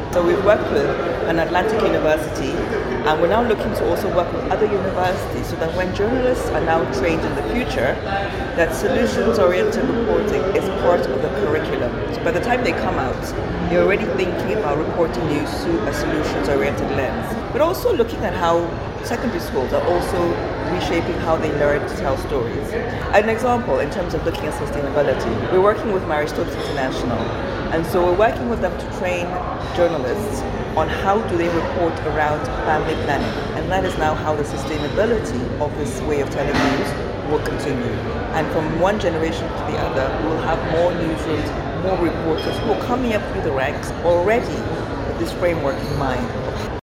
So we've worked with an Atlantic university, and we're now looking to also work with other universities so that when journalists are now trained in the future, that solutions-oriented reporting is part of the curriculum. So by the time they come out, they're already thinking about reporting news through a solutions-oriented lens. But also looking at how secondary schools are also reshaping how they learn to tell stories. An example in terms of looking at sustainability, we're working with Mary Stopes International, and so we're working with them to train journalists on how do they report around family planning, and that is now how the sustainability of this way of telling news will continue. And from one generation to the other, we will have more newsrooms, more reporters who are coming up through the ranks already with this framework in mind.